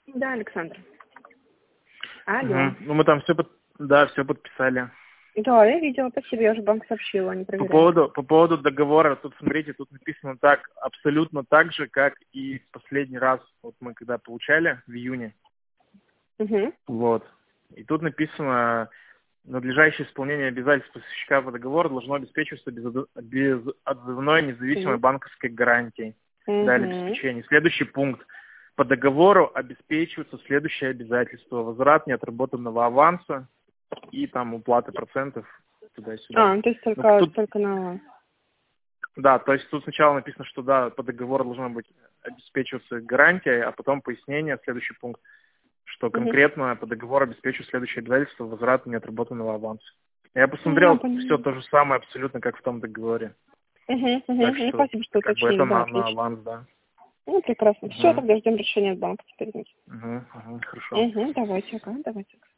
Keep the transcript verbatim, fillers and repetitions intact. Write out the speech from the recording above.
Да, Александр. Алло. Мгм. Ну, мы там все, под... да, все подписали. Да, я видела, спасибо, я уже банк сообщила, они По проверяют. поводу, по поводу договора, тут, смотрите, тут написано так, абсолютно так же, как и в последний раз, вот мы когда получали, в июне, Угу. вот. И тут написано, надлежащее исполнение обязательств поставщика по договору должно обеспечиваться без, без отзывной независимой банковской гарантией для Угу. обеспечения. Следующий пункт. По договору обеспечиваются следующие обязательства. Возврат неотработанного аванса и там уплаты процентов туда-сюда. А, то есть Ну, только, тут, только на... да, то есть тут сначала написано, что да, по договору должна быть обеспечиваться гарантия, а потом пояснение, следующий пункт, что Угу. конкретно по договору обеспечивают следующие обязательства возврата неотработанного аванса. Я Ну, посмотрел, все понятно. то же самое абсолютно, как в том договоре. Угу, угу. Так Ну, что, спасибо, что как бы уточнили, это да, на, на отлично. аванс, да. Ну, прекрасно. Все, Угу. тогда ждем решения от банка теперь. Угу, угу, хорошо. Угу, давайте, ага, давайте.